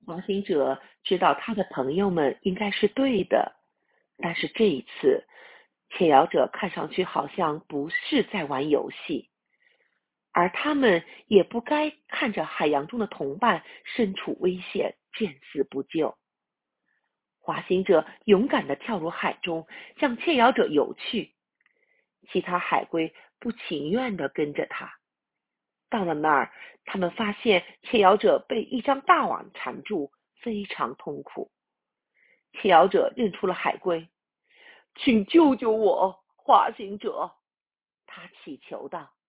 航行者知道他的朋友们应该是对的，但是这一次，窃摇者看上去好像不是在玩游戏，而他们也不该看着海洋中的同伴身处危险，见死不救。滑行者勇敢地跳入海中，向窃摇者游去。其他海龟不情愿地跟着他。到了那儿，他们发现窃摇者被一张大网缠住，非常痛苦。窃摇者认出了海龟，请救救我，滑行者！他祈求道。